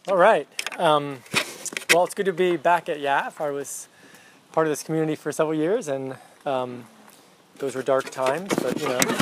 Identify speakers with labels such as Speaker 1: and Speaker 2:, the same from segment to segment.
Speaker 1: All right. Well, it's good to be back at YAF. I was part of this community for several years, and those were dark times, but,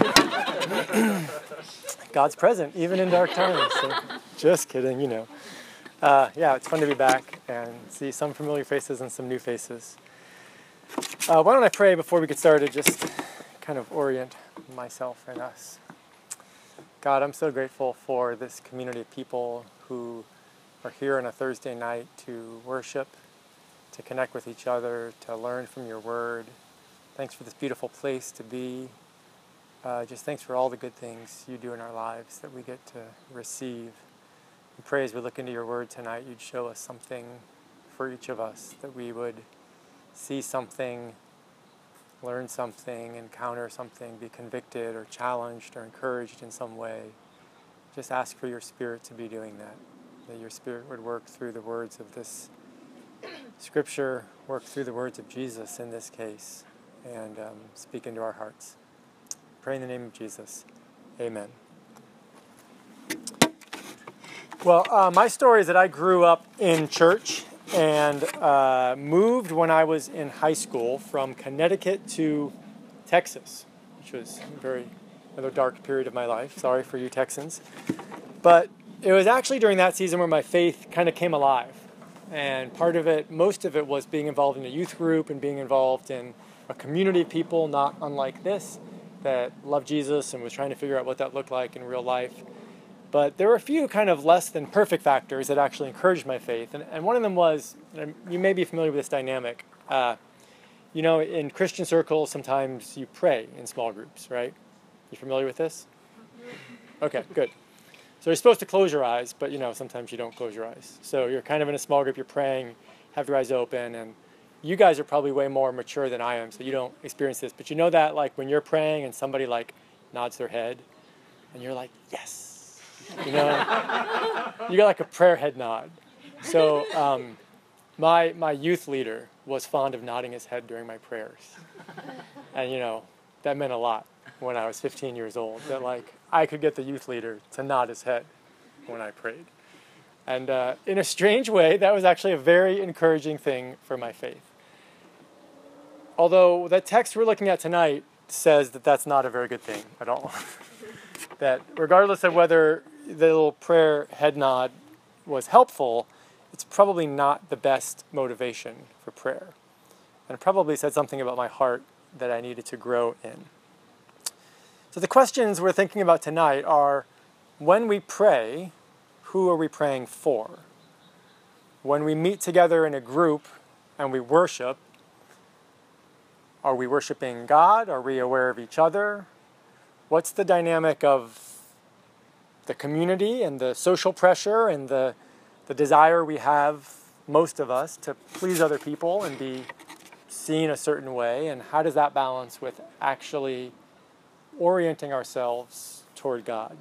Speaker 1: God's present, even in dark times. So, just kidding, Yeah, it's fun to be back and see some familiar faces and some new faces. Why don't I pray before we get started, just kind of orient myself and us. God, I'm so grateful for this community of people who are here on a Thursday night to worship, to connect with each other, to learn from your word. Thanks for this beautiful place to be. Just thanks for all the good things you do in our lives that we get to receive. We pray as we look into your word tonight, you'd show us something for each of us, that we would see something, learn something, encounter something, be convicted or challenged or encouraged in some way. Just ask for your Spirit to be doing that your Spirit would work through the words of this scripture, work through the words of Jesus in this case, and speak into our hearts. Pray in the name of Jesus. Amen. Well, my story is that I grew up in church and moved when I was in high school from Connecticut to Texas, which was another dark period of my life. Sorry for you Texans. But it was actually during that season where my faith kind of came alive. And most of it was being involved in a youth group and being involved in a community of people not unlike this that loved Jesus and was trying to figure out what that looked like in real life. But there were a few kind of less than perfect factors that actually encouraged my faith. And one of them was, you may be familiar with this dynamic, in Christian circles, sometimes you pray in small groups, right? You familiar with this? Okay, good. So you're supposed to close your eyes, but sometimes you don't close your eyes. So you're kind of in a small group, you're praying, have your eyes open, and you guys are probably way more mature than I am, so you don't experience this. But you know that like when you're praying and somebody like nods their head, and you're like, yes. You got like a prayer head nod. So my youth leader was fond of nodding his head during my prayers. And that meant a lot when I was 15 years old, that like I could get the youth leader to nod his head when I prayed. And in a strange way, that was actually a very encouraging thing for my faith. Although the text we're looking at tonight says that that's not a very good thing at all. That regardless of whether the little prayer head nod was helpful, it's probably not the best motivation for prayer. And it probably said something about my heart that I needed to grow in. So the questions we're thinking about tonight are, when we pray, who are we praying for? When we meet together in a group and we worship, are we worshiping God? Are we aware of each other? What's the dynamic of the community and the social pressure and the desire we have, most of us, to please other people and be seen a certain way? And how does that balance with actually orienting ourselves toward God?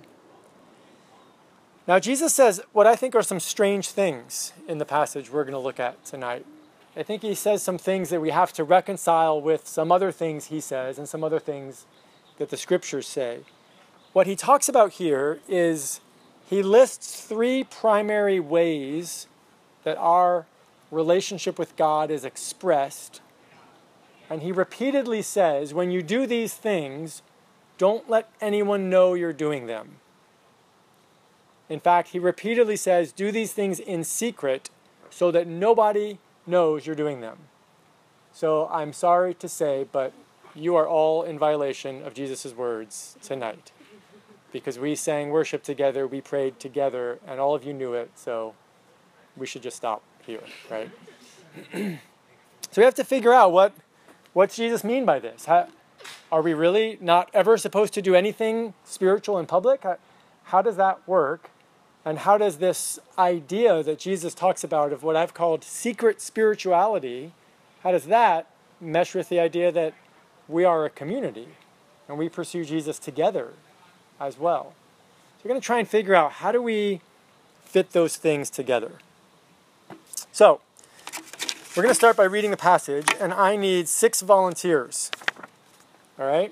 Speaker 1: Now, Jesus says what I think are some strange things in the passage we're going to look at tonight. I think he says some things that we have to reconcile with some other things he says and some other things that the scriptures say. What he talks about here is he lists three primary ways that our relationship with God is expressed. And he repeatedly says, when you do these things, don't let anyone know you're doing them. In fact, he repeatedly says, do these things in secret so that nobody knows you're doing them. So I'm sorry to say, but you are all in violation of Jesus' words tonight. Because we sang worship together, we prayed together, and all of you knew it, so we should just stop here, right? So we have to figure out what's Jesus mean by this? Are we really not ever supposed to do anything spiritual in public? How does that work? And how does this idea that Jesus talks about of what I've called secret spirituality, how does that mesh with the idea that we are a community and we pursue Jesus together as well? So we're going to try and figure out, how do we fit those things together? So we're going to start by reading the passage, and I need 6 volunteers. All right?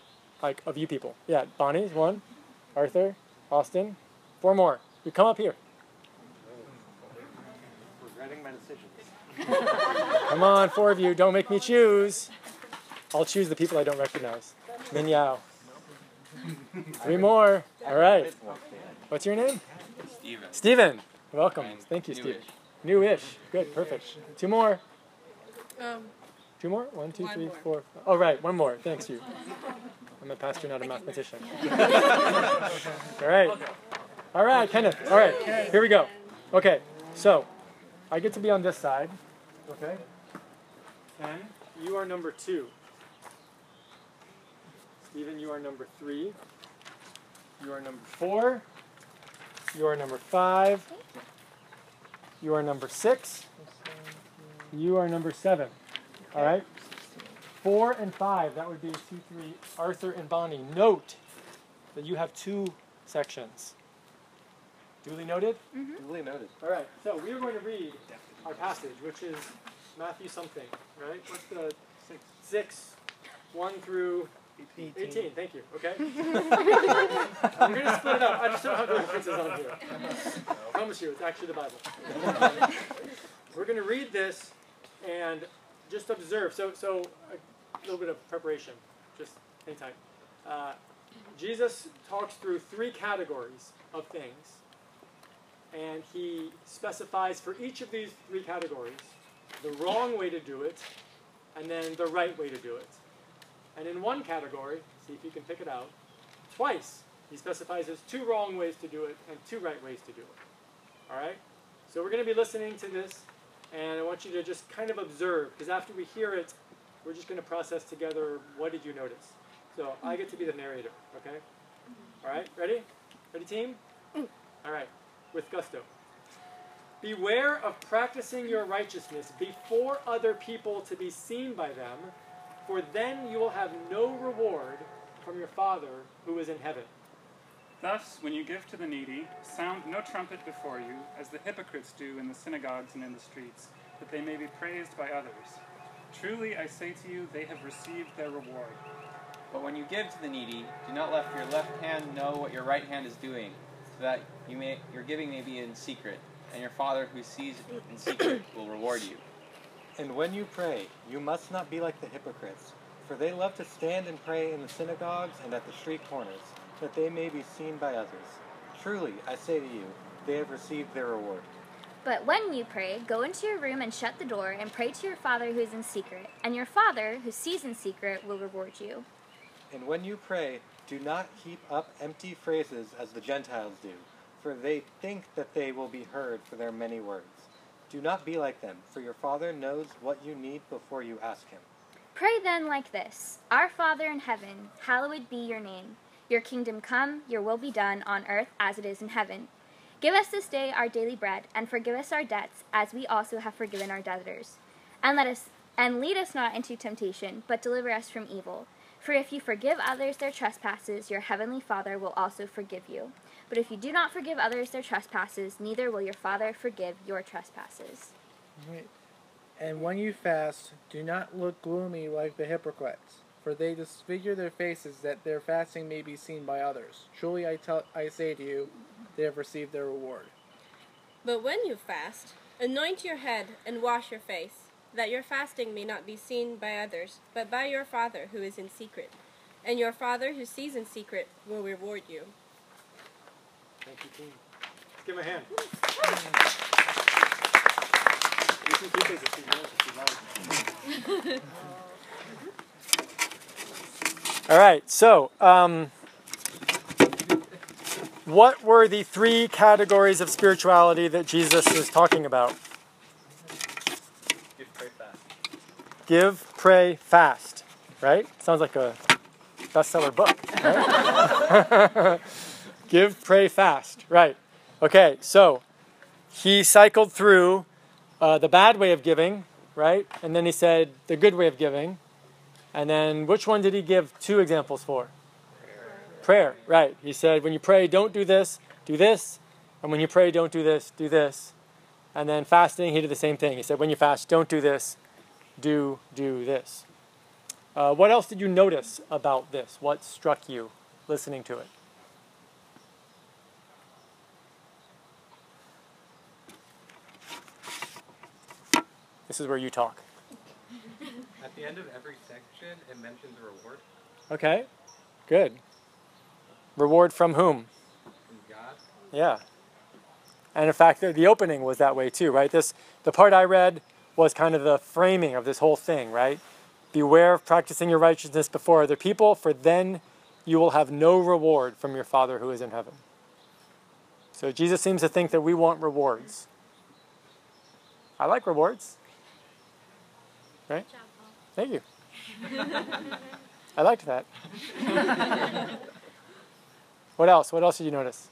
Speaker 1: Like, of you people. Yeah, Bonnie's 1, Arthur, Austin, 4 more. You come up here.
Speaker 2: having my decisions.
Speaker 1: Come on, 4 of you. Don't make me choose. I'll choose the people I don't recognize. Min Yao. 3 more. All right. What's your name?
Speaker 3: Steven.
Speaker 1: Steven. Welcome. Thank you, Steven. Newish. Good. Perfect. 2 more. 2 more? 1, 2, 3, 4. Oh, right. 1 more. Thanks, you. I'm a pastor, not a mathematician. All right. All right, Kenneth. All right. Here we go. Okay. So, I get to be on this side. Okay. And you are number 2. Stephen, you are number 3. You are number 4. You are number 5. You are number 6. You are number 7. All right? 4 and 5, that would be 2, 3, Arthur and Bonnie. Note that you have 2 sections. Duly noted?
Speaker 2: Mm-hmm. Duly noted.
Speaker 1: All right, so we are going to read our passage, which is Matthew something, right? What's the 6, 1 through 18. Thank you. Okay. I'm going to split it up. I just don't have the references on here. I promise you, it's actually the Bible. We're going to read this and just observe. So a little bit of preparation, just hang tight. Jesus talks through 3 categories of things, and he specifies for each of these 3 categories the wrong way to do it, and then the right way to do it. And in one category, see if you can pick it out, twice he specifies there's 2 wrong ways to do it and 2 right ways to do it. All right? So we're going to be listening to this, and I want you to just kind of observe, because after we hear it, we're just going to process together, what did you notice? So I get to be the narrator, okay? All right, ready? Ready, team? All right, with gusto. Beware of practicing your righteousness before other people to be seen by them, for then you will have no reward from your Father who is in heaven.
Speaker 4: Thus, when you give to the needy, sound no trumpet before you, as the hypocrites do in the synagogues and in the streets, that they may be praised by others. Truly, I say to you, they have received their reward.
Speaker 3: But when you give to the needy, do not let your left hand know what your right hand is doing, so that your giving may be in secret, and your Father who sees in secret will reward you.
Speaker 2: And when you pray, you must not be like the hypocrites, for they love to stand and pray in the synagogues and at the street corners, that they may be seen by others. Truly, I say to you, they have received their reward.
Speaker 5: But when you pray, go into your room and shut the door, and pray to your Father who is in secret, and your Father who sees in secret will reward you.
Speaker 2: And when you pray, do not heap up empty phrases as the Gentiles do, for they think that they will be heard for their many words. Do not be like them, for your Father knows what you need before you ask him.
Speaker 5: Pray then like this: Our Father in heaven, hallowed be your name. Your kingdom come, your will be done on earth as it is in heaven. Give us this day our daily bread, and forgive us our debts, as we also have forgiven our debtors. And lead us not into temptation, but deliver us from evil. For if you forgive others their trespasses, your heavenly Father will also forgive you. But if you do not forgive others their trespasses, neither will your Father forgive your trespasses.
Speaker 6: Right. And when you fast, do not look gloomy like the hypocrites, for they disfigure their faces that their fasting may be seen by others. Truly I say to you, they have received their reward.
Speaker 7: But when you fast, anoint your head and wash your face, that your fasting may not be seen by others, but by your Father who is in secret. And your Father who sees in secret will reward you.
Speaker 1: Thank you, team. Let's give him a hand. You can keep it if you want. All right, so what were the 3 categories of spirituality that Jesus is talking about?
Speaker 3: Give, pray, fast.
Speaker 1: Give, pray, fast. Right? Sounds like a bestseller book, right? Give, pray, fast. Right. Okay, so he cycled through the bad way of giving, right? And then he said the good way of giving. And then which one did he give 2 examples for? Prayer, right. He said when you pray, don't do this, do this. And when you pray, don't do this, do this. And then fasting, he did the same thing. He said when you fast, don't do this, do this. What else did you notice about this? What struck you listening to it? This is where you talk.
Speaker 2: At the end of every section, it mentions a reward
Speaker 1: Okay, good. Reward from whom?
Speaker 2: from God.
Speaker 1: Yeah. And in fact, the opening was that way too, right? The part I read was kind of the framing of this whole thing, right? Beware of practicing your righteousness before other people, for then you will have no reward from your Father who is in heaven. So Jesus seems to think that we want rewards. I like rewards. Right? Thank you. I liked that. What else? What else did you notice?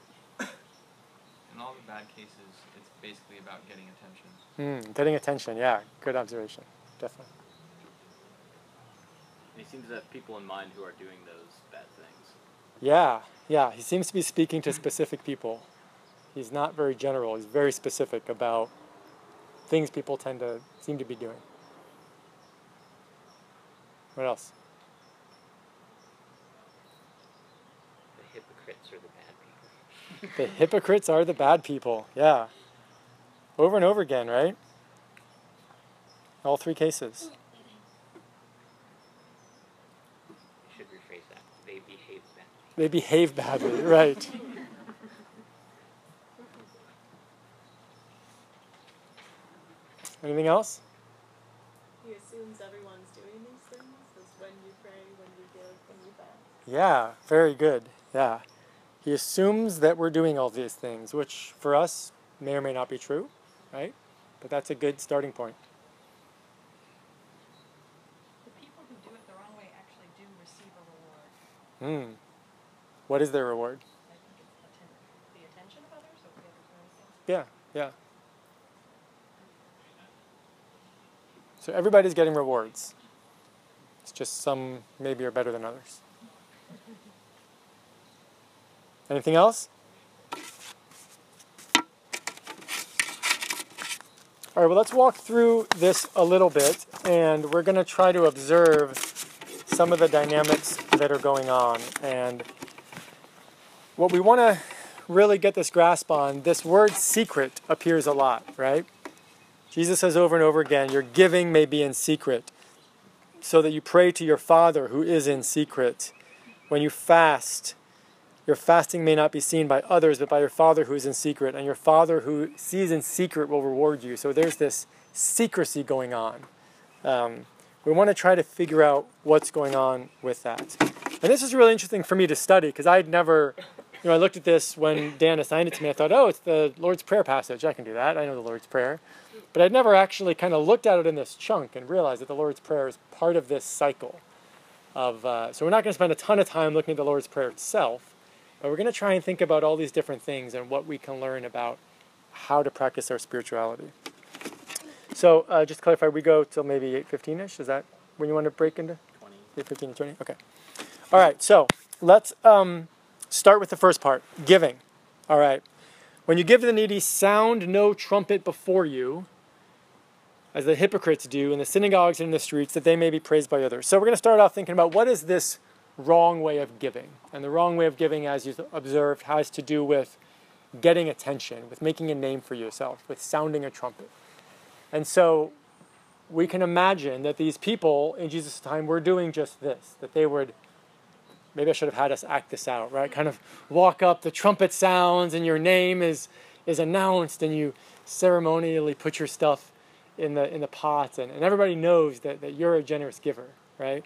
Speaker 3: In all the bad cases, it's basically about getting attention.
Speaker 1: Getting attention, yeah. Good observation. Definitely.
Speaker 8: He seems to have people in mind who are doing those bad things.
Speaker 1: Yeah. He seems to be speaking to specific people. He's not very general. He's very specific about things people seem to be doing. What else?
Speaker 8: The hypocrites are the bad people.
Speaker 1: The hypocrites are the bad people. Yeah. Over and over again, right? All three cases.
Speaker 8: I should rephrase that. They behave badly.
Speaker 1: They behave badly, right. Anything else?
Speaker 9: He assumes everyone's doing these things. That's when you pray, when you give, when you fast.
Speaker 1: Yeah, very good. Yeah. He assumes that we're doing all these things, which for us may or may not be true, right? But that's a good starting point.
Speaker 10: The people who do it the wrong way actually do receive a reward.
Speaker 1: What is their reward?
Speaker 10: I think it's the attention of others, or the other things.
Speaker 1: Yeah. So everybody's getting rewards. It's just some maybe are better than others. Anything else? All right, well, let's walk through this a little bit, and we're going to try to observe some of the dynamics that are going on. And what we want to really get this grasp on, this word secret appears a lot, right? Jesus says over and over again, your giving may be in secret, so that you pray to your Father who is in secret. When you fast, your fasting may not be seen by others, but by your Father who is in secret, and your Father who sees in secret will reward you. So there's this secrecy going on. We want to try to figure out what's going on with that. And this is really interesting for me to study, because I'd never, I looked at this when Dan assigned it to me. I thought, it's the Lord's Prayer passage. I can do that. I know the Lord's Prayer. But I'd never actually kind of looked at it in this chunk and realized that the Lord's Prayer is part of this cycle. So we're not going to spend a ton of time looking at the Lord's Prayer itself, but we're going to try and think about all these different things and what we can learn about how to practice our spirituality. So just to clarify, we go till maybe 8:15ish. Is that when you want to break into? 8:15 to 20? Okay. All right, so let's start with the first part, giving. All right. When you give to the needy, sound no trumpet before you, as the hypocrites do in the synagogues and in the streets, that they may be praised by others. So we're going to start off thinking about what is this wrong way of giving. And the wrong way of giving, as you observed, has to do with getting attention, with making a name for yourself, with sounding a trumpet. And so we can imagine that these people in Jesus' time were doing just this, that they would, maybe I should have had us act this out, right? Kind of walk up, the trumpet sounds, and your name is announced, and you ceremonially put your stuff in the pot, and everybody knows that you're a generous giver, right?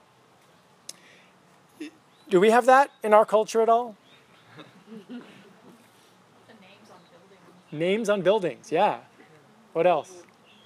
Speaker 1: Do we have that in our culture at all?
Speaker 10: The names on buildings.
Speaker 1: Names on buildings, yeah. What else?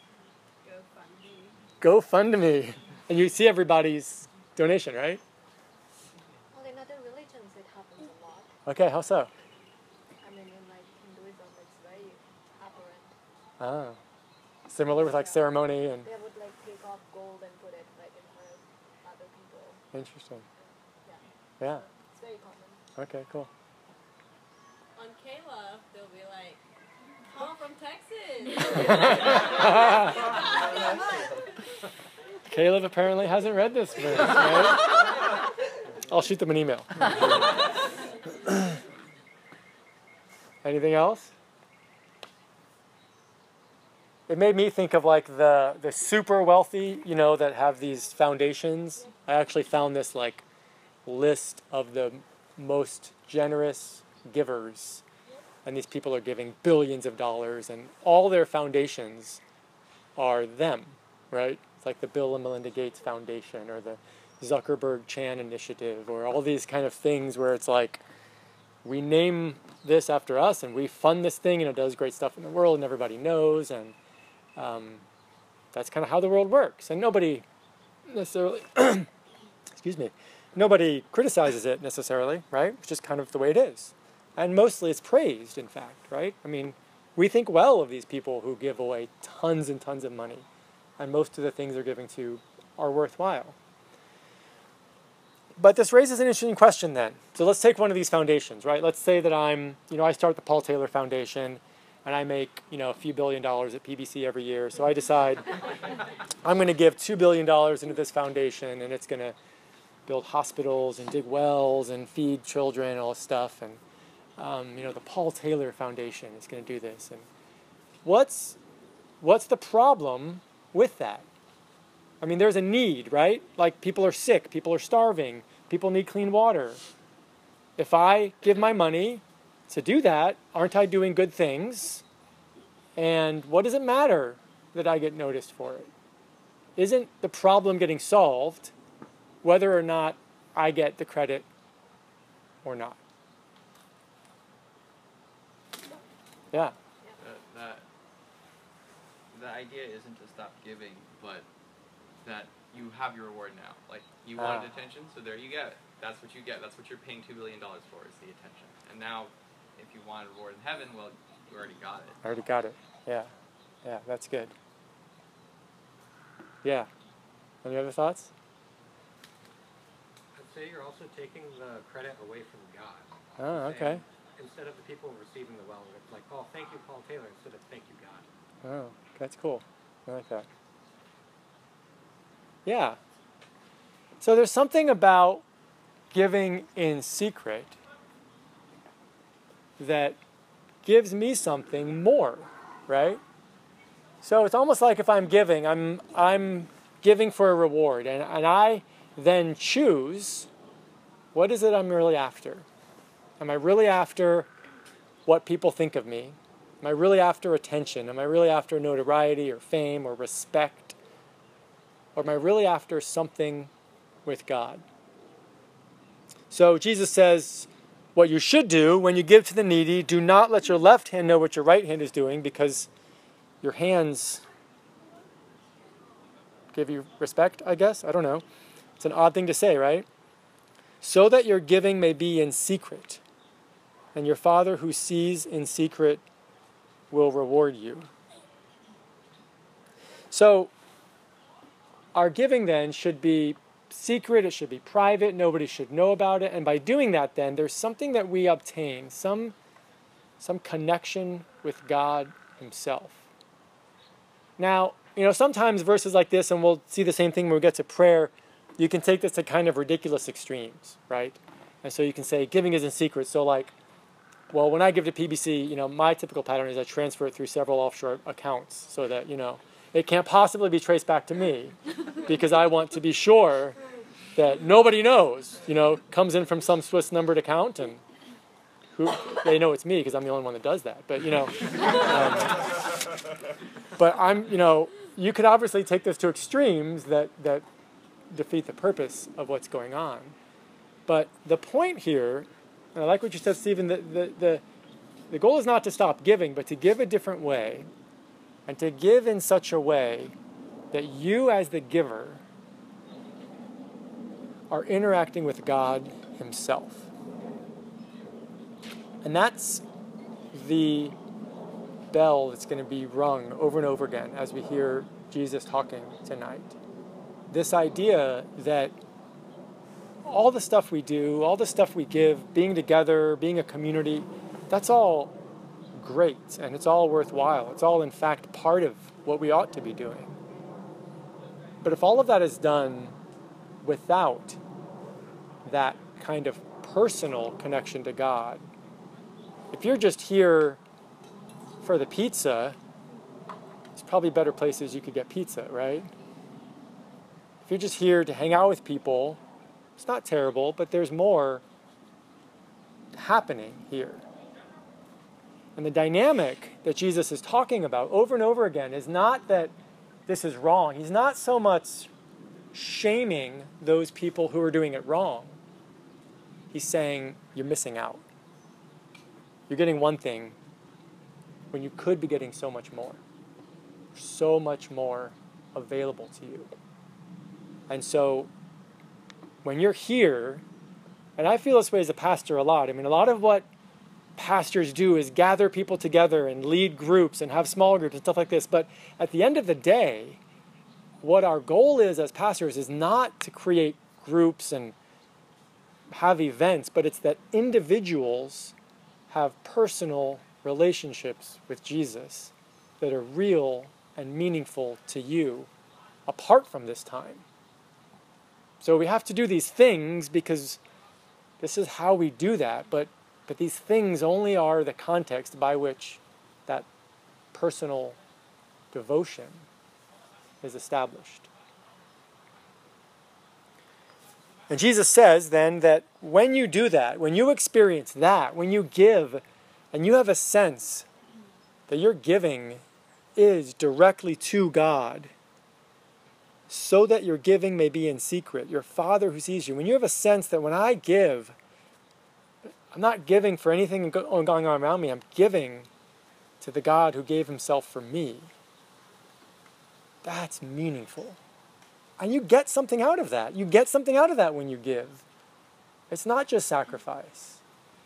Speaker 9: GoFundMe.
Speaker 1: GoFundMe. And you see everybody's donation, right?
Speaker 9: Well, in other religions, it happens a lot.
Speaker 1: Okay, how so?
Speaker 9: I mean, in Hinduism, it's very apparent.
Speaker 1: Similar with ceremony and...
Speaker 9: They would take off gold and put it in front of other people.
Speaker 1: Interesting.
Speaker 9: Yeah.
Speaker 1: Yeah.
Speaker 9: It's very common.
Speaker 1: Okay, cool.
Speaker 7: On K-Love, they'll be like, call from Texas.
Speaker 1: Caleb apparently hasn't read this verse, right? I'll shoot them an email. Anything else? it made me think of like the super wealthy, you know, that have these foundations. I actually found this like list of the most generous givers, and these people are giving billions of dollars, and all their foundations are them, right? It's like the Bill and Melinda Gates Foundation or the Zuckerberg Chan Initiative or all these kind of things where it's like, we name this after us and we fund this thing and it does great stuff in the world and everybody knows, and that's kind of how the world works. And nobody necessarily, excuse me, nobody criticizes it necessarily, right? It's just kind of the way it is. And mostly it's praised, in fact, right? I mean, we think well of these people who give away tons and tons of money, and most of the things they're giving to are worthwhile. But this raises an interesting question then. So let's take one of these foundations, right? Let's say that I start the Paul Taylor Foundation, and I make, a few $1 billion at PBC every year. So I decide I'm going to give $2 billion into this foundation, and it's going to build hospitals and dig wells and feed children and all this stuff. And, the Paul Taylor Foundation is going to do this. And what's the problem with that? I mean, there's a need, right? Like, people are sick, people are starving, people need clean water. If I give my money to do that, aren't I doing good things? And what does it matter that I get noticed for it? Isn't the problem getting solved whether or not I get the credit or not? Yeah.
Speaker 3: The idea isn't to stop giving, but that you have your reward now. Like, you wanted attention, so there you get it. That's what you get. That's what you're paying $2 billion for, is the attention. And now, if you want a reward in heaven, well, you already got it.
Speaker 1: I already got it. Yeah. Yeah, that's good. Yeah. Any other thoughts?
Speaker 2: I'd say you're also taking the credit away from God.
Speaker 1: Oh, okay.
Speaker 2: Instead of the people receiving the well, it's like, oh, thank you, Paul Taylor, instead of thank you, God.
Speaker 1: Oh, that's cool. I like that. Yeah. So there's something about giving in secret that gives me something more, right? So it's almost like if I'm giving, I'm giving for a reward, and I then choose, what is it I'm really after? Am I really after what people think of me? Am I really after attention? Am I really after notoriety or fame or respect? Or am I really after something with God? So Jesus says, what you should do when you give to the needy, do not let your left hand know what your right hand is doing, because your hands give you respect, I guess. I don't know. It's an odd thing to say, right? So that your giving may be in secret, and your Father who sees in secret will reward you. So our giving then should be secret, it should be private, nobody should know about it, and by doing that then there's something that we obtain, some connection with God himself. Now, sometimes verses like this, and we'll see the same thing when we get to prayer, you can take this to kind of ridiculous extremes, right? And so you can say giving is in secret. So like, well, when I give to PBC, my typical pattern is I transfer it through several offshore accounts so that, it can't possibly be traced back to me, because I want to be sure that nobody knows, comes in from some Swiss numbered account, and they know it's me because I'm the only one that does that. But, but you could obviously take this to extremes that defeat the purpose of what's going on. But the point here, and I like what you said, Stephen, the goal is not to stop giving, but to give a different way, and to give in such a way that you as the giver are interacting with God himself. And that's the bell that's going to be rung over and over again as we hear Jesus talking tonight. This idea that all the stuff we do, all the stuff we give, being together, being a community, that's all great and it's all worthwhile. It's all, in fact, part of what we ought to be doing. But if all of that is done without that kind of personal connection to God, if you're just here for the pizza, it's probably better places you could get pizza, right? If you're just here to hang out with people, it's not terrible, but there's more happening here. And the dynamic that Jesus is talking about over and over again is not that this is wrong. He's not so much shaming those people who are doing it wrong. He's saying, you're missing out. You're getting one thing when you could be getting so much more. So much more available to you. And so, when you're here, and I feel this way as a pastor a lot. I mean, a lot of what pastors do is gather people together and lead groups and have small groups and stuff like this. But at the end of the day, what our goal is as pastors is not to create groups and have events, but it's that individuals have personal relationships with Jesus that are real and meaningful to you apart from this time. So we have to do these things because this is how we do that, but these things only are the context by which that personal devotion is established. And Jesus says then that when you do that, when you experience that, when you give, and you have a sense that your giving is directly to God, so that your giving may be in secret, your Father who sees you, when you have a sense that when I give, I'm not giving for anything going on around me, I'm giving to the God who gave himself for me, that's meaningful. And you get something out of that. You get something out of that when you give. It's not just sacrifice.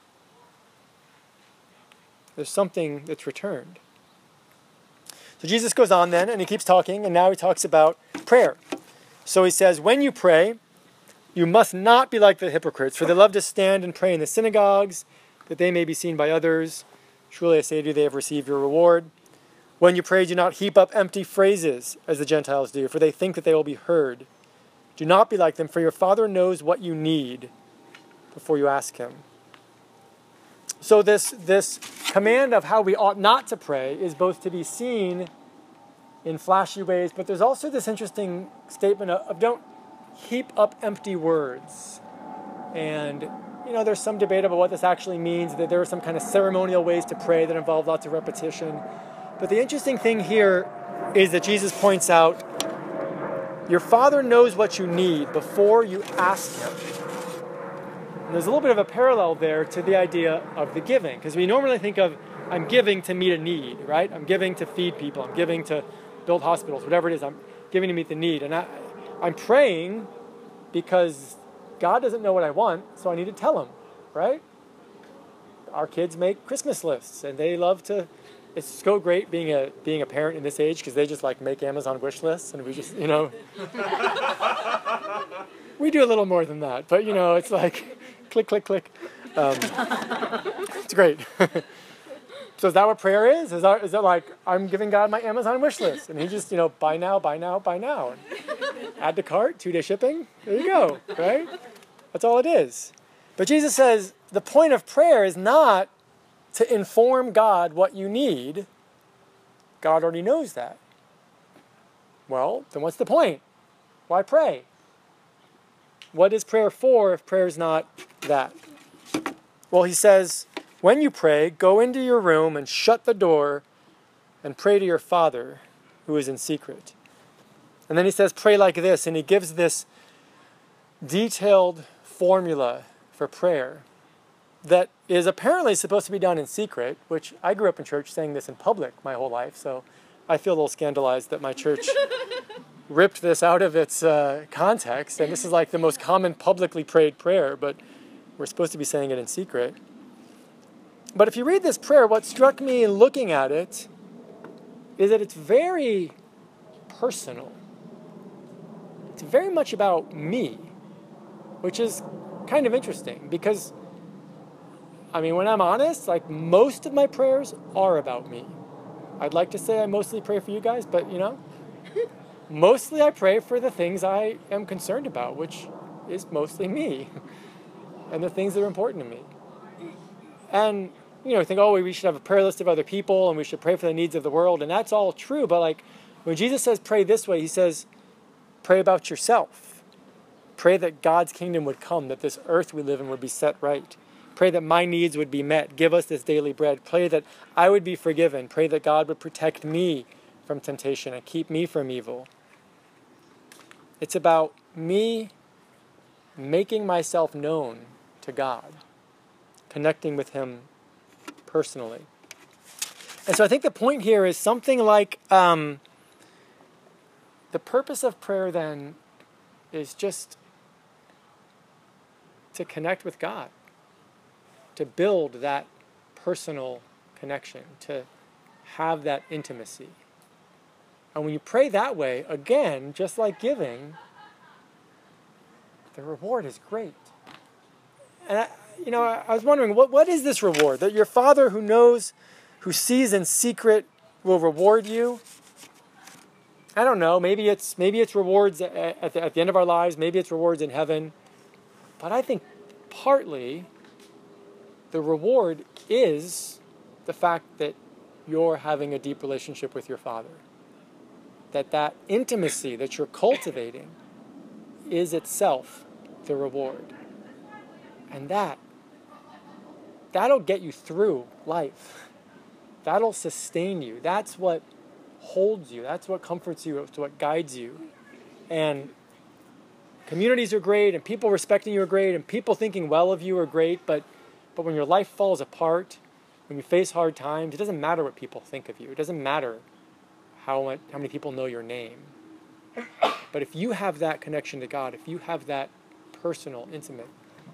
Speaker 1: There's something that's returned. So Jesus goes on then, and he keeps talking, and now he talks about prayer. So he says, when you pray, you must not be like the hypocrites, for they love to stand and pray in the synagogues, that they may be seen by others. Truly I say to you, they have received your reward. When you pray, do not heap up empty phrases, as the Gentiles do, for they think that they will be heard. Do not be like them, for your Father knows what you need before you ask him. So this command of how we ought not to pray is both to be seen in flashy ways, but there's also this interesting statement of don't heap up empty words. And, there's some debate about what this actually means, that there are some kind of ceremonial ways to pray that involve lots of repetition. But the interesting thing here is that Jesus points out, your Father knows what you need before you ask him. And there's a little bit of a parallel there to the idea of the giving, because we normally think of, I'm giving to meet a need, right? I'm giving to feed people, I'm giving to build hospitals, whatever it is, I'm giving to meet the need. And I'm praying because God doesn't know what I want, so I need to tell him, right? Our kids make Christmas lists, and they love to. It's so great being a parent in this age because they just make Amazon wish lists, and we just we do a little more than that, but it's like click, click, click. It's great. So is that what prayer is? Is it like I'm giving God my Amazon wish list, and he just buy now, buy now, buy now, and add to cart, 2-day shipping. There you go, right? That's all it is. But Jesus says the point of prayer is not to inform God what you need. God already knows that. Well, then what's the point? Why pray? What is prayer for if prayer is not that? Well, he says, when you pray, go into your room and shut the door and pray to your Father who is in secret. And then he says, pray like this, and he gives this detailed formula for prayer that is apparently supposed to be done in secret, which I grew up in church saying this in public my whole life, so I feel a little scandalized that my church ripped this out of its context, and this is like the most common publicly prayed prayer, but we're supposed to be saying it in secret. But if you read this prayer, what struck me in looking at it is that it's very personal. It's very much about me, which is kind of interesting because, when I'm honest, most of my prayers are about me. I'd like to say I mostly pray for you guys, but, mostly I pray for the things I am concerned about, which is mostly me, and the things that are important to me. And think, oh, we should have a prayer list of other people and we should pray for the needs of the world, and that's all true. But like when Jesus says pray this way, he says pray about yourself. Pray that God's kingdom would come, that this earth we live in would be set right. Pray that my needs would be met. Give us this daily bread. Pray that I would be forgiven. Pray that God would protect me from temptation and keep me from evil. It's about me making myself known to God, connecting with Him personally. And so I think the point here is something like the purpose of prayer then is just to connect with God, to build that personal connection, to have that intimacy. And when you pray that way, again, just like giving, the reward is great. And I was wondering, what is this reward? That your Father who knows, who sees in secret, will reward you? I don't know. Maybe it's rewards at the end of our lives. Maybe it's rewards in heaven. But I think partly the reward is the fact that you're having a deep relationship with your Father. That intimacy that you're cultivating is itself the reward. And that'll get you through life. That'll sustain you. That's what holds you. That's what comforts you. It's what guides you. And communities are great, and people respecting you are great, and people thinking well of you are great, but when your life falls apart, when you face hard times, it doesn't matter what people think of you. It doesn't matter how many people know your name. But if you have that connection to God, if you have that personal, intimate,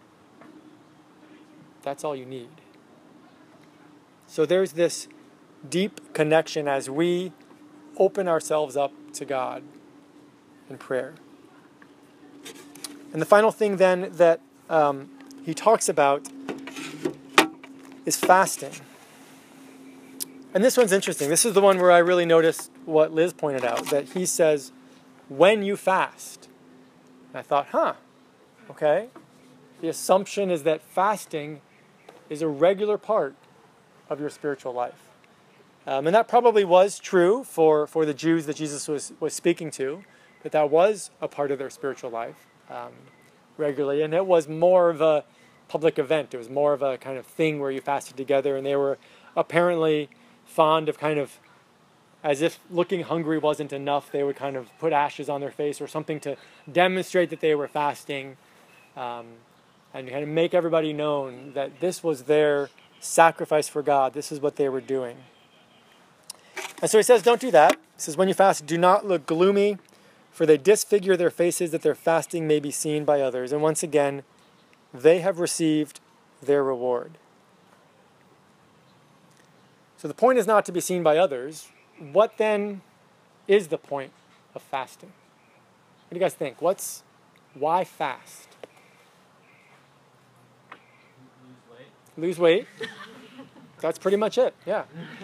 Speaker 1: that's all you need. So there's this deep connection as we open ourselves up to God in prayer. And the final thing then that he talks about is fasting. And this one's interesting. This is the one where I really noticed what Liz pointed out, that he says, when you fast. And I thought, okay. The assumption is that fasting is a regular part of your spiritual life. And that probably was true for the Jews that Jesus was speaking to, that was a part of their spiritual life regularly. And it was more of a public event. It was more of a kind of thing where you fasted together, and they were apparently fond of kind of, as if looking hungry wasn't enough, they would kind of put ashes on their face or something to demonstrate that they were fasting, and kind of make everybody known that this was their sacrifice for God. This is what they were doing. And so he says, don't do that. He says, when you fast, do not look gloomy, for they disfigure their faces that their fasting may be seen by others. And once again, they have received their reward. So the point is not to be seen by others. What then is the point of fasting? What do you guys think? Why fast? Lose weight. That's pretty much it, yeah.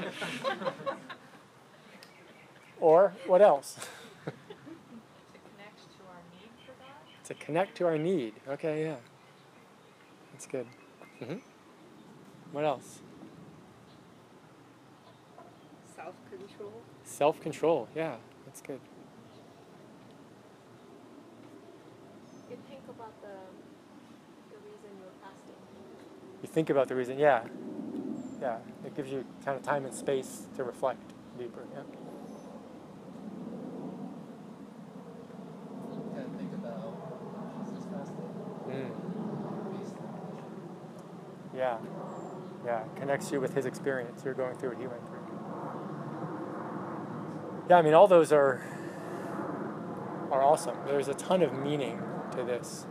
Speaker 1: Or what else?
Speaker 10: To connect to our need for God.
Speaker 1: To connect to our need. Okay, yeah. That's good. What else?
Speaker 7: Self-control.
Speaker 1: Self-control, yeah. That's good.
Speaker 9: You think about the reason you're fasting.
Speaker 1: You think about the reason, yeah. Yeah, it gives you kind of time and space to reflect deeper, yeah.
Speaker 11: Think about Jesus fasting.
Speaker 1: Yeah. Yeah, connects you with his experience. You're going through what he went through. Yeah, I mean, all those are awesome. There's a ton of meaning to this.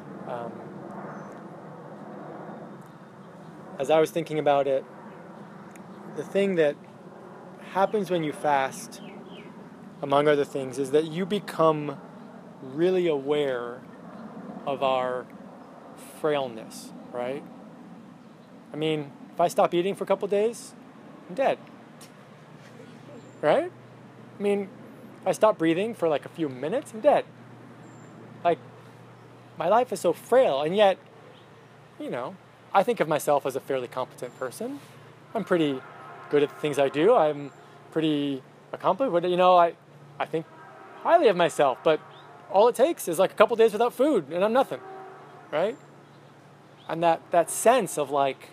Speaker 1: As I was thinking about it, the thing that happens when you fast, among other things, is that you become really aware of our frailness, right? I mean, if I stop eating for a couple days, I'm dead. Right? I mean, if I stop breathing for like a few minutes, I'm dead. Like, my life is so frail, and yet, I think of myself as a fairly competent person. I'm pretty good at the things I do. I'm pretty accomplished. But, I think highly of myself. But all it takes is like a couple days without food, and I'm nothing, right? And that sense of like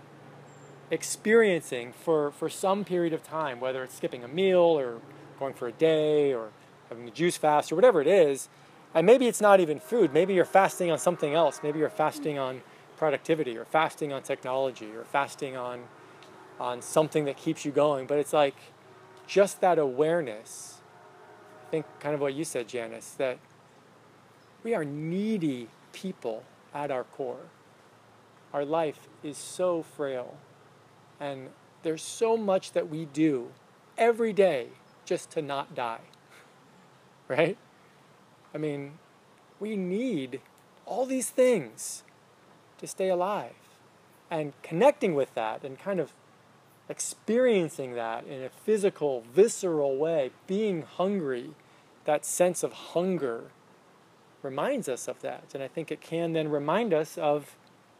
Speaker 1: experiencing for some period of time, whether it's skipping a meal or going for a day or having a juice fast or whatever it is, and maybe it's not even food. Maybe you're fasting on something else. Maybe you're fasting on productivity or fasting on technology or fasting on something that keeps you going. But it's like just that awareness, I think kind of what you said, Janice, that we are needy people at our core. Our life is so frail. And there's so much that we do every day just to not die, right? I mean, we need all these things to stay alive. And connecting with that and kind of experiencing that in a physical, visceral way, being hungry, that sense of hunger reminds us of that. And I think it can then remind us of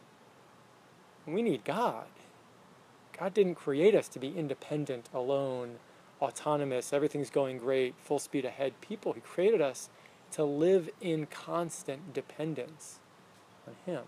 Speaker 1: we need God. God didn't create us to be independent, alone, autonomous, everything's going great, full speed ahead people. He created us to live in constant dependence on Him.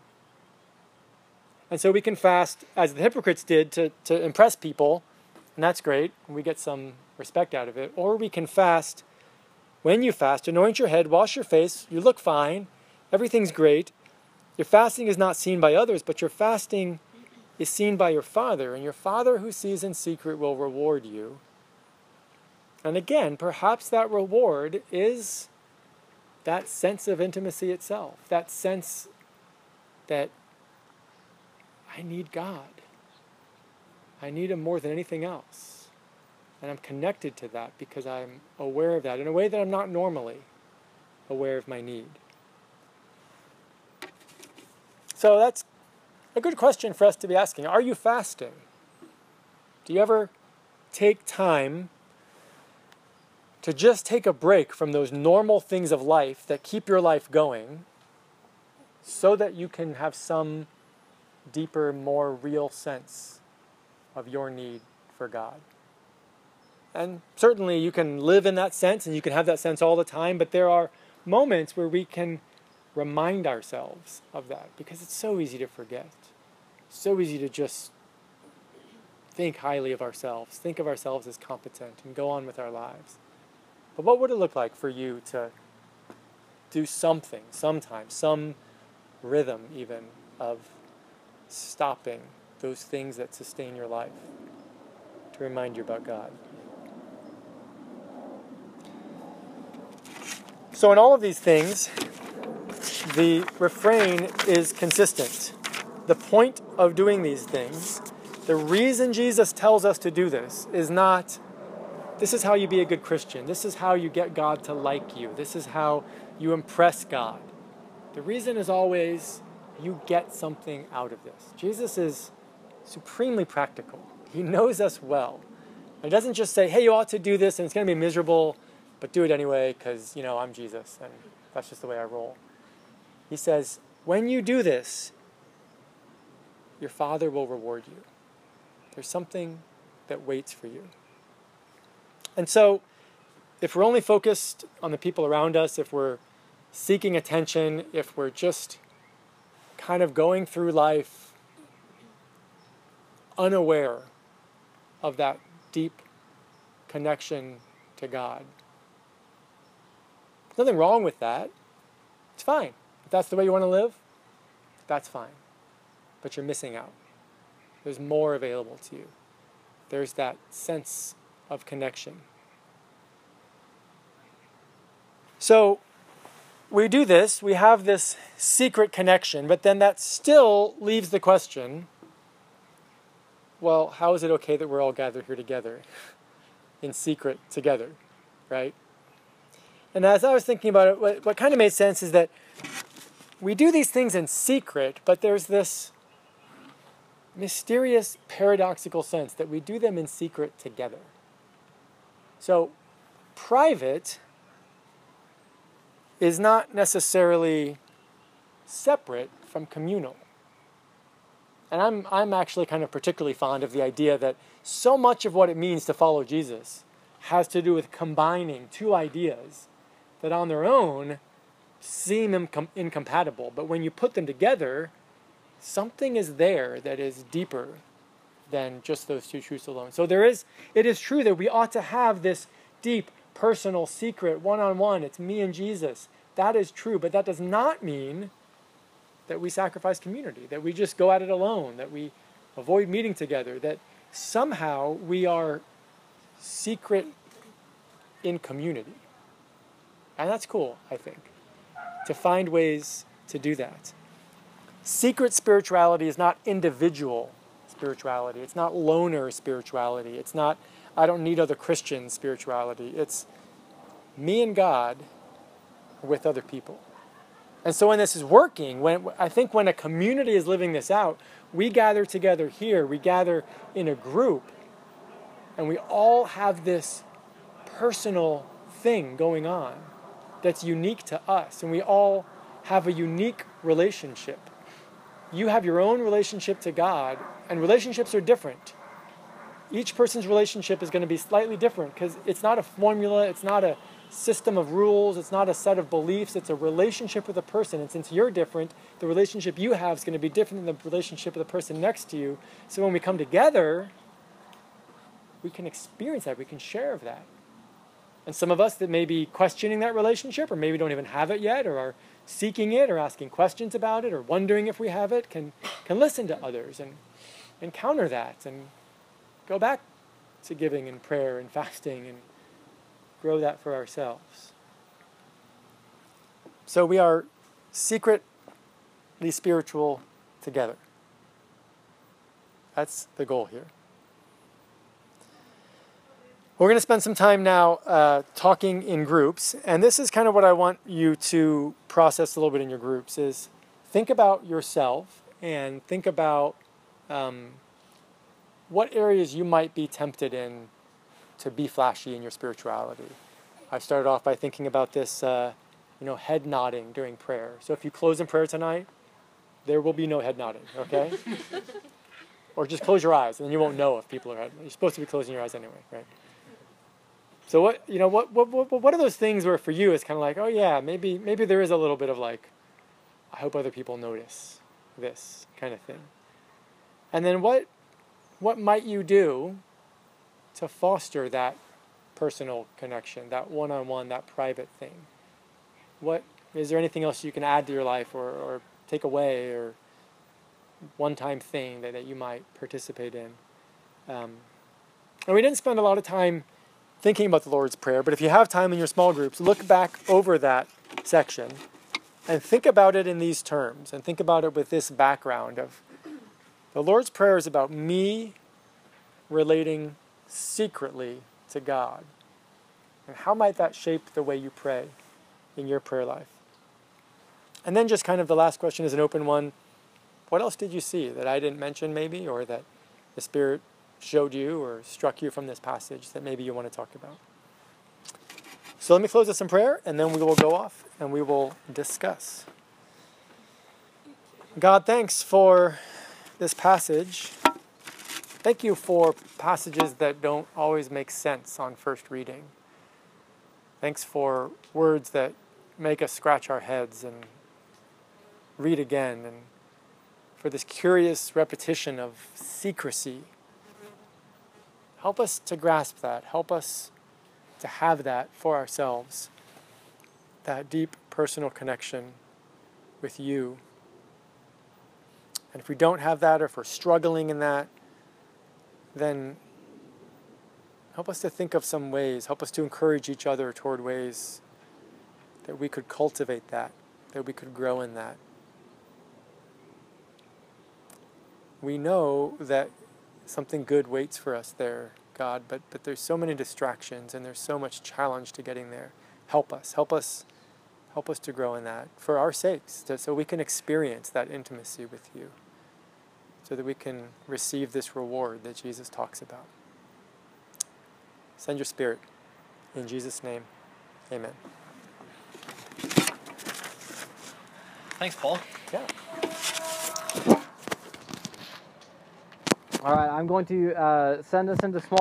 Speaker 1: And so we can fast, as the hypocrites did, to impress people, and that's great, and we get some respect out of it. Or we can fast, when you fast, anoint your head, wash your face, you look fine, everything's great. Your fasting is not seen by others, but your fasting is seen by your Father, and your Father who sees in secret will reward you. And again, perhaps that reward is that sense of intimacy itself, that sense that I need God. I need Him more than anything else. And I'm connected to that because I'm aware of that in a way that I'm not normally aware of my need. So that's a good question for us to be asking. Are you fasting? Do you ever take time to just take a break from those normal things of life that keep your life going so that you can have some deeper, more real sense of your need for God? And certainly you can live in that sense and you can have that sense all the time, but there are moments where we can remind ourselves of that because it's so easy to forget. So easy to just think highly of ourselves, think of ourselves as competent, and go on with our lives. But what would it look like for you to do something, sometime, some rhythm even of stopping those things that sustain your life to remind you about God? So in all of these things, the refrain is consistent. The point of doing these things, the reason Jesus tells us to do this is not, this is how you be a good Christian. This is how you get God to like you. This is how you impress God. The reason is always you get something out of this. Jesus is supremely practical. He knows us well. He doesn't just say, hey, you ought to do this and it's going to be miserable, but do it anyway because, I'm Jesus and that's just the way I roll. He says, when you do this, your Father will reward you. There's something that waits for you. And so, if we're only focused on the people around us, if we're seeking attention, if we're just kind of going through life unaware of that deep connection to God, there's nothing wrong with that. It's fine. If that's the way you want to live, that's fine. But you're missing out. There's more available to you. There's that sense of connection. So we do this, we have this secret connection, but then that still leaves the question, well, how is it okay that we're all gathered here together in secret together, right? And as I was thinking about it, what kind of made sense is that we do these things in secret, but there's this mysterious, paradoxical sense that we do them in secret together. So, private is not necessarily separate from communal. And I'm actually kind of particularly fond of the idea that so much of what it means to follow Jesus has to do with combining two ideas that on their own seem incompatible. But when you put them together, something is there that is deeper than just those two truths alone. So it is true that we ought to have this deep, personal, secret, one-on-one. It's me and Jesus. That is true, but that does not mean that we sacrifice community, that we just go at it alone, that we avoid meeting together, that somehow we are secret in community. And that's cool, I think, to find ways to do that. Secret spirituality is not individual spirituality. It's not loner spirituality. It's not, I don't need other Christians spirituality. It's me and God with other people. And so when this is working, I think when a community is living this out, we gather together here, we gather in a group, and we all have this personal thing going on that's unique to us, and we all have a unique relationship. You have your own relationship to God, and relationships are different. Each person's relationship is going to be slightly different because it's not a formula, it's not a system of rules, it's not a set of beliefs, it's a relationship with a person. And since you're different, the relationship you have is going to be different than the relationship of the person next to you. So when we come together, we can experience that, we can share of that. And some of us that may be questioning that relationship, or maybe don't even have it yet, or are seeking it, or asking questions about it, or wondering if we have it, can listen to others and encounter that and go back to giving and prayer and fasting and grow that for ourselves. So we are secretly spiritual together. That's the goal here. We're going to spend some time now talking in groups, and this is kind of what I want you to process a little bit in your groups, is think about yourself and think about what areas you might be tempted in to be flashy in your spirituality. I started off by thinking about this, head nodding during prayer. So if you close in prayer tonight, there will be no head nodding, okay? Or just close your eyes, and then you won't know if people are head. You're supposed to be closing your eyes anyway, right? So what are those things where for you it's kind of like, oh yeah, maybe there is a little bit of like, I hope other people notice this kind of thing. And then what might you do to foster that personal connection, that one-on-one, that private thing? What is there anything else you can add to your life or take away, or one-time thing that you might participate in? And we didn't spend a lot of time thinking about the Lord's Prayer, but if you have time in your small groups, look back over that section and think about it in these terms, and think about it with this background of the Lord's Prayer is about me relating secretly to God. And how might that shape the way you pray in your prayer life? And then just kind of the last question is an open one. What else did you see that I didn't mention maybe, or that the Spirit showed you or struck you from this passage that maybe you want to talk about? So let me close this in prayer, and then we will go off and we will discuss. God, thanks for this passage. Thank you for passages that don't always make sense on first reading. Thanks for words that make us scratch our heads and read again, and for this curious repetition of secrecy. Help us to grasp that. Help us to have that for ourselves, that deep personal connection with you. And if we don't have that, or if we're struggling in that, then help us to think of some ways, help us to encourage each other toward ways that we could cultivate that we could grow in that. We know that something good waits for us there, God, but there's so many distractions and there's so much challenge to getting there. Help us to grow in that for our sakes, so we can experience that intimacy with you, so that we can receive this reward that Jesus talks about. Send your Spirit. In Jesus' name, amen.
Speaker 2: Thanks, Paul.
Speaker 1: Yeah.
Speaker 12: All right, I'm going to send us into small